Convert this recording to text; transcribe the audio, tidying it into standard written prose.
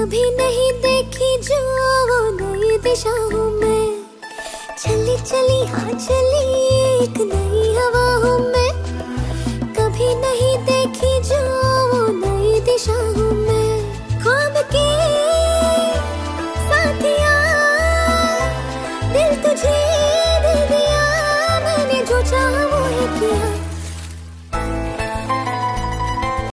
कभी नहीं देखी जो वो नई दिशाओं में। चली चली हाँ चली एक नई हवाओं में।